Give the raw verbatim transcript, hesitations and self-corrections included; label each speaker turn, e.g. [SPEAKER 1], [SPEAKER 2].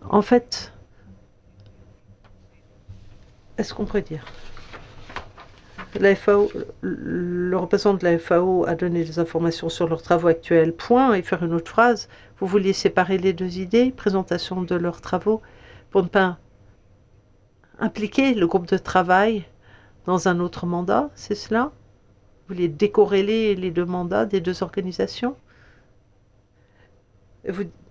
[SPEAKER 1] En fait, est-ce qu'on pourrait dire la F A O, le représentant de la F A O a donné des informations sur leurs travaux actuels, point, et faire une autre phrase. Vous vouliez séparer les deux idées, présentation de leurs travaux, pour ne pas impliquer le groupe de travail dans un autre mandat, c'est cela? Vous vouliez décorréler les deux mandats des deux organisations? Vous